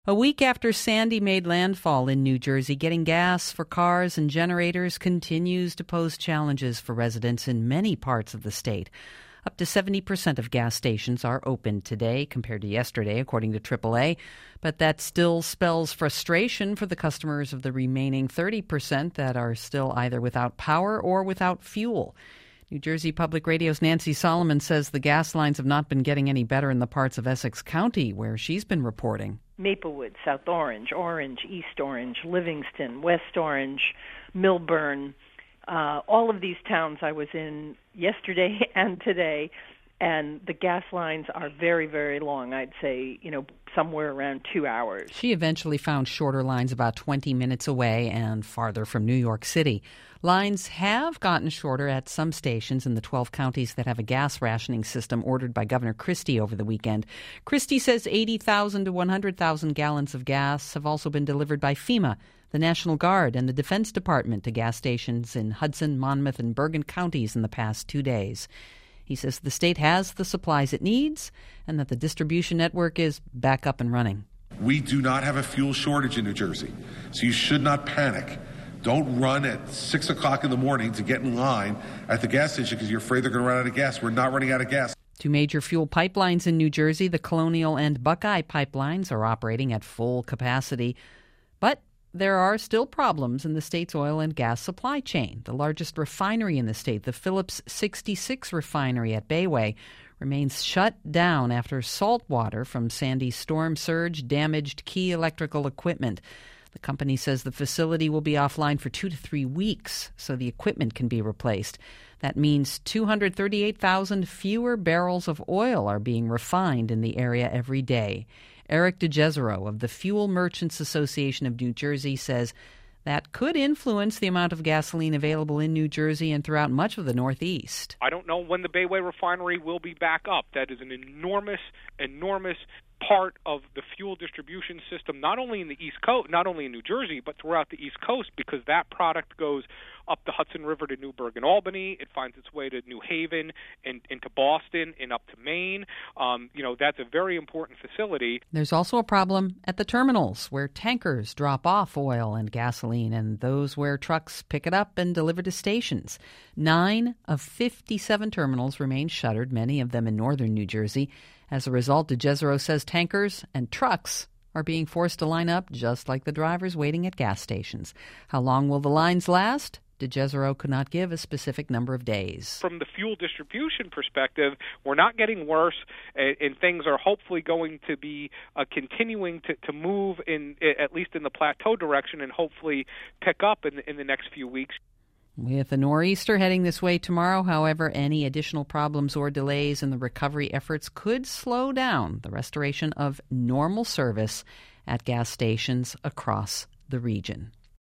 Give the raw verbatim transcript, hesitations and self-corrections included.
A week after Sandy made landfall in New Jersey, getting gas for cars and generators continues to pose challenges for residents in many parts of the state. Up to seventy percent of gas stations are open today compared to yesterday, according to triple A. But that still spells frustration for the customers of the remaining thirty percent that are still either without power or without fuel. New Jersey Public Radio's Nancy Solomon says the gas lines have not been getting any better in the parts of Essex County where she's been reporting. Maplewood, South Orange, Orange, East Orange, Livingston, West Orange, Millburn, uh, all of these towns I was in yesterday and today, and the gas lines are very, very long. I'd say, you know, somewhere around two hours. She eventually found shorter lines about twenty minutes away and farther from New York City. Lines have gotten shorter at some stations in the twelve counties that have a gas rationing system ordered by Governor Christie over the weekend. Christie says eighty thousand to one hundred thousand gallons of gas have also been delivered by FEMA, the National Guard, and the Defense Department to gas stations in Hudson, Monmouth, and Bergen counties in the past two days. He says the state has the supplies it needs and that the distribution network is back up and running. We do not have a fuel shortage in New Jersey, so you should not panic. Don't run at six o'clock in the morning to get in line at the gas station because you're afraid they're going to run out of gas. We're not running out of gas. Two major fuel pipelines in New Jersey, the Colonial and Buckeye pipelines, are operating at full capacity. But there are still problems in the state's oil and gas supply chain. The largest refinery in the state, the Phillips sixty-six refinery at Bayway, remains shut down after salt water from Sandy's storm surge damaged key electrical equipment. The company says the facility will be offline for two to three weeks so the equipment can be replaced. That means two hundred thirty-eight thousand fewer barrels of oil are being refined in the area every day. Eric DeGesero of the Fuel Merchants Association of New Jersey says that could influence the amount of gasoline available in New Jersey and throughout much of the Northeast. I don't know when the Bayway refinery will be back up. That is an enormous, enormous part of the fuel distribution system, not only in the East Coast, not only in New Jersey, but throughout the East Coast, because that product goes up the Hudson River to Newburgh and Albany. It finds its way to New Haven and into Boston and up to Maine. Um, you know, that's a very important facility. There's also a problem at the terminals where tankers drop off oil and gasoline, and those where trucks pick it up and deliver to stations. Nine of fifty-seven terminals remain shuttered, many of them in northern New Jersey. As a result, DeGesero says tankers and trucks are being forced to line up just like the drivers waiting at gas stations. How long will the lines last? DeGesero could not give a specific number of days. From the fuel distribution perspective, we're not getting worse, and, and things are hopefully going to be uh, continuing to, to move in, at least in the plateau direction, and hopefully pick up in, in the next few weeks. With a nor'easter heading this way tomorrow, however, any additional problems or delays in the recovery efforts could slow down the restoration of normal service at gas stations across the region.